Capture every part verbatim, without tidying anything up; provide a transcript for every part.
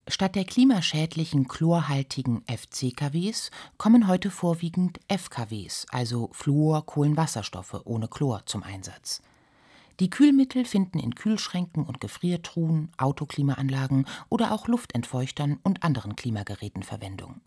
Statt der klimaschädlichen chlorhaltigen F C K Ws kommen heute vorwiegend F K Ws, also Fluor-Kohlenwasserstoffe ohne Chlor, zum Einsatz. Die Kühlmittel finden in Kühlschränken und Gefriertruhen, Autoklimaanlagen oder auch Luftentfeuchtern und anderen Klimageräten Verwendung.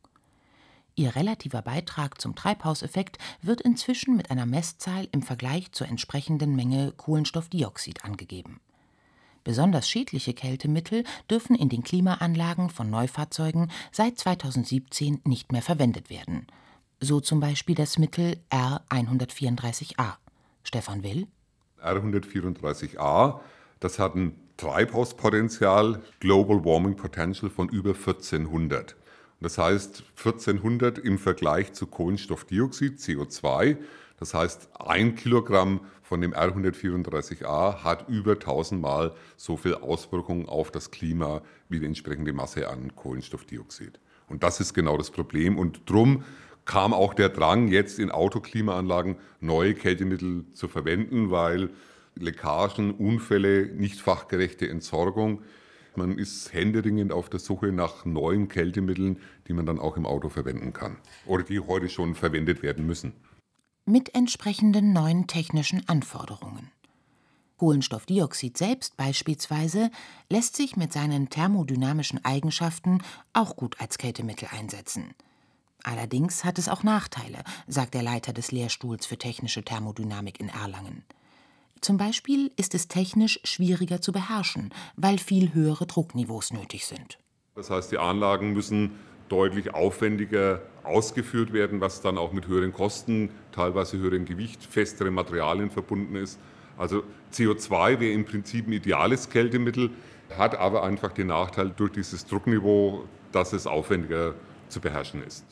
Ihr relativer Beitrag zum Treibhauseffekt wird inzwischen mit einer Messzahl im Vergleich zur entsprechenden Menge Kohlenstoffdioxid angegeben. Besonders schädliche Kältemittel dürfen in den Klimaanlagen von Neufahrzeugen seit zweitausendsiebzehn nicht mehr verwendet werden. So zum Beispiel das Mittel R hundertvierunddreißig a. Stefan Will: R hundertvierunddreißig a, das hat ein Treibhauspotenzial, Global Warming Potential, von über vierzehnhundert. Das heißt vierzehnhundert im Vergleich zu Kohlenstoffdioxid, C O zwei. Das heißt, ein Kilogramm von dem R hundertvierunddreißig a hat über tausendmal so viel Auswirkungen auf das Klima wie die entsprechende Masse an Kohlenstoffdioxid. Und das ist genau das Problem. Und drum kam auch der Drang, jetzt in Autoklimaanlagen neue Kältemittel zu verwenden, weil Leckagen, Unfälle, nicht fachgerechte Entsorgung. Man ist händeringend auf der Suche nach neuen Kältemitteln, die man dann auch im Auto verwenden kann oder die heute schon verwendet werden müssen. Mit entsprechenden neuen technischen Anforderungen. Kohlenstoffdioxid selbst beispielsweise lässt sich mit seinen thermodynamischen Eigenschaften auch gut als Kältemittel einsetzen. Allerdings hat es auch Nachteile, sagt der Leiter des Lehrstuhls für technische Thermodynamik in Erlangen. Zum Beispiel ist es technisch schwieriger zu beherrschen, weil viel höhere Druckniveaus nötig sind. Das heißt, die Anlagen müssen deutlich aufwendiger ausgeführt werden, was dann auch mit höheren Kosten, teilweise höherem Gewicht, festeren Materialien verbunden ist. Also C O zwei wäre im Prinzip ein ideales Kältemittel, hat aber einfach den Nachteil durch dieses Druckniveau, dass es aufwendiger zu beherrschen ist.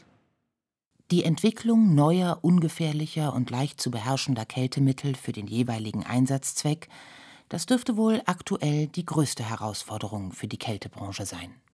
Die Entwicklung neuer, ungefährlicher und leicht zu beherrschender Kältemittel für den jeweiligen Einsatzzweck, das dürfte wohl aktuell die größte Herausforderung für die Kältebranche sein.